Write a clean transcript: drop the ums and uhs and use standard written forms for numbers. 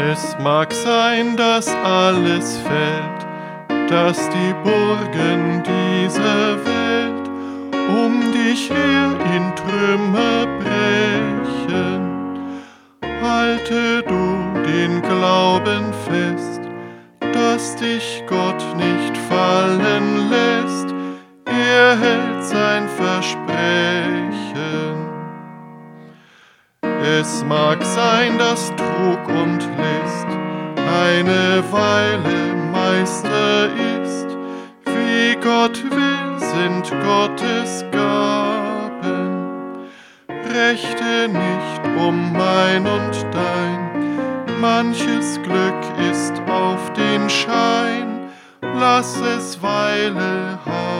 Es mag sein, dass alles fällt, dass die Burgen dieser Welt um dich her in Trümmer brechen. Halte du den Glauben fest, dass dich Gott nicht fallen lässt, er hält sein Versprechen. Es mag sein, dass Trug und List eine Weile Meister ist, wie Gott will, sind Gottes Gaben. Rechte nicht um mein und dein, manches Glück ist auf den Schein, lass es Weile haben.